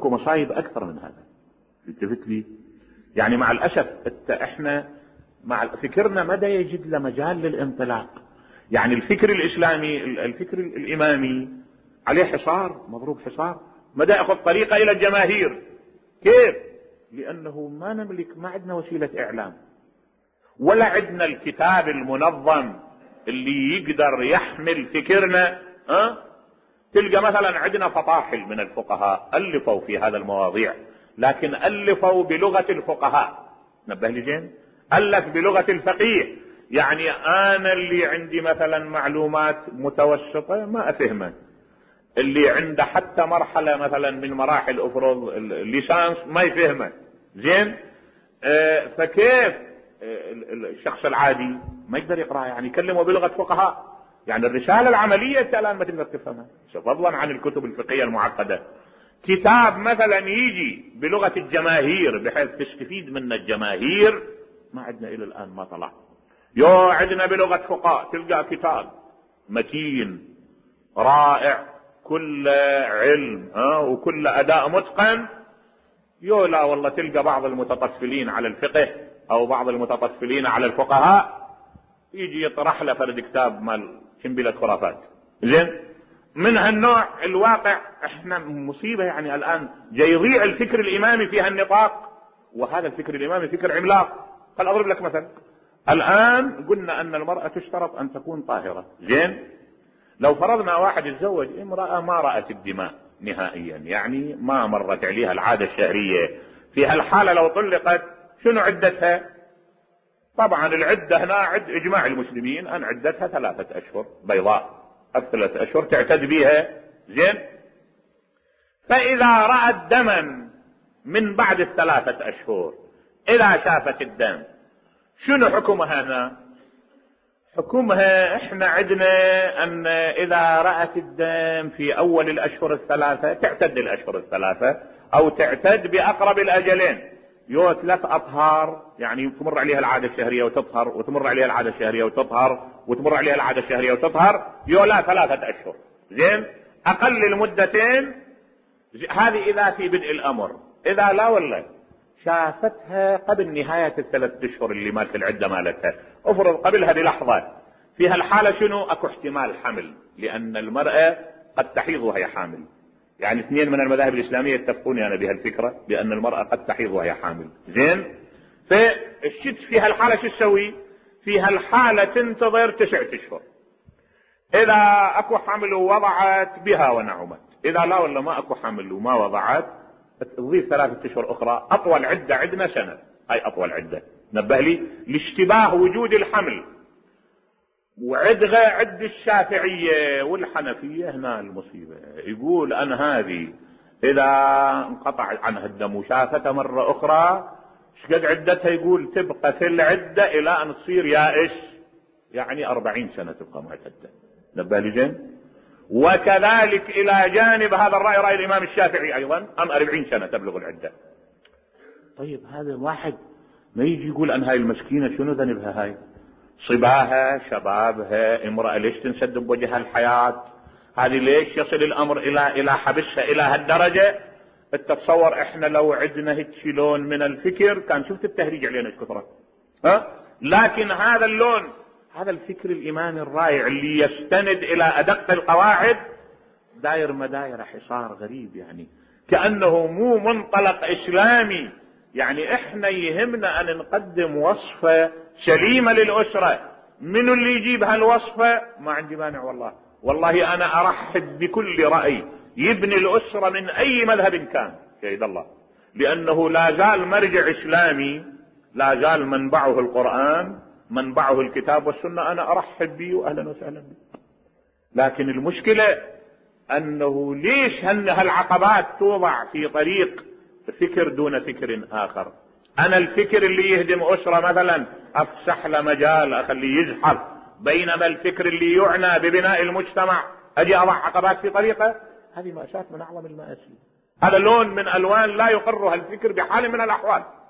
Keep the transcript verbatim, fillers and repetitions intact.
اكو مصايب اكثر من هذا. التفت لي يعني مع الاسف احنا مع فكرنا مدى يجد له مجال للانطلاق. يعني الفكر الاسلامي الفكر الامامي عليه حصار، مضروب حصار، مدى ياخذ طريقه الى الجماهير. كيف؟ لانه ما نملك، ما عندنا وسيله اعلام، ولا عندنا الكتاب المنظم اللي يقدر يحمل فكرنا. أه؟ تلقى مثلا عندنا فطاحل من الفقهاء الفوا في هذا المواضيع، لكن الفوا بلغه الفقهاء. نبه لي زين، الف بلغه الفقيه. يعني انا اللي عندي مثلا معلومات متوسطه ما افهمه، اللي عنده حتى مرحله مثلا من مراحل افرض الليسانس ما يفهمه. زين، آه فكيف آه الشخص العادي ما يقدر يقرأ؟ يعني يكلمه بلغه فقهاء. يعني الرساله العمليه انت الان ما تقدر تفهمها، فضلا عن الكتب الفقهيه المعقده. كتاب مثلا يجي بلغه الجماهير بحيث تستفيد منه الجماهير، ما عندنا الى الان، ما طلع. يو عندنا بلغه فقهاء تلقى كتاب متين رائع كل علم ها وكل اداء متقن. يو لا والله تلقى بعض المتطفلين على الفقه او بعض المتطفلين على الفقهاء يجي يطرح له فرد كتاب مال قنبله خرافات. زين، من هالنوع الواقع احنا مصيبه. يعني الان جاي يضيع الفكر الامامي في هالنطاق، وهذا الفكر الامامي فكر عملاق. خل اضرب لك مثل. الان قلنا ان المراه تشترط ان تكون طاهره. زين، لو فرضنا واحد يتزوج امراه ما رأت الدماء نهائيا، يعني ما مرت عليها العاده الشهريه، في هالحاله لو طلقت شنو عدتها؟ طبعا العده هنا عد اجماع المسلمين ان عدتها ثلاثه اشهر بيضاء، الثلاث اشهر تعتد بها. زين، فاذا رأت دما من بعد الثلاثه اشهر، اذا شافت الدم شنو حكمها هنا؟ حكمها احنا عندنا ان اذا رأت الدم في اول الاشهر الثلاثة تعتد الاشهر الثلاثة، او تعتد باقرب الاجلين. يو ثلاث اطهار، يعني تمر عليها العادة الشهرية وتطهر، وتمر عليها العادة الشهرية وتطهر، وتمر عليها العادة الشهرية وتطهر. يو لا ثلاثة اشهر. زين، اقل المدتين هذه اذا في بدء الامر. اذا لا والله شافتها قبل نهاية الثلاث اشهر اللي مالت العدة مالتها، افرض قبلها بلحظة، في هالحالة شنو؟ اكو احتمال حمل، لان المرأة قد تحيض وهي حامل. يعني اثنين من المذاهب الاسلامية يتفقوني انا بهالفكرة بان المرأة قد تحيض وهي حامل. زين، فالشت في هالحالة شو تسوي؟ في هالحالة تنتظر تسعة اشهر. اذا اكو حمل ووضعت بها ونعمت، اذا لا ولا ما اكو حمل وما وضعت تضيف ثلاثة اشهر اخرى. اطول عدة عندنا سنة، هاي اطول عدة. نبه لي لاشتباه وجود الحمل. وعدغة عد الشافعية والحنفية هنا المصيبة، يقول ان هذه اذا انقطع عنها الدم وشافتها مرة اخرى شقد عدتها؟ يقول تبقى في العدة الى ان تصير يائش، يعني اربعين سنة تبقى معتدة. نبه لي جن. وكذلك الى جانب هذا الرأي رأي الامام الشافعي ايضا، ام اربعين سنة تبلغ العدة. طيب هذا واحد ما يجي يقول ان هاي المسكينة شنو ذنبها؟ هاي صباها شبابها، امرأة ليش تنسد بوجهها الحياة؟ هذه ليش يصل الامر الى الى حبسها الى هالدرجة؟ تتصور احنا لو عندنا هيك لون من الفكر كان شفت التهريج علينا ايش كثرة. ها، لكن هذا اللون، هذا الفكر الامامي الرائع اللي يستند الى ادق القواعد داير مداير حصار غريب، يعني كأنه مو منطلق اسلامي. يعني احنا يهمنا ان نقدم وصفة سليمة للأسرة. منو اللي يجيب هالوصفة؟ ما عندي مانع والله، والله انا ارحب بكل رأي يبني الأسرة من اي مذهب كان، شهد الله، لانه لا زال مرجع اسلامي، لا زال منبعه القرآن، منبعه الكتاب والسنة. انا ارحب به واهلا وسهلا به. لكن المشكلة انه ليش هالعقبات توضع في طريق فكر دون فكر اخر؟ انا الفكر اللي يهدم اسرة مثلا افسح له مجال اخليه يزحف، بينما الفكر اللي يعنى ببناء المجتمع اجي اضع عقبات في طريقه. هذه مأساة من اعظم المآسي. هذا لون من الوان لا يقرها الفكر بحال من الاحوال.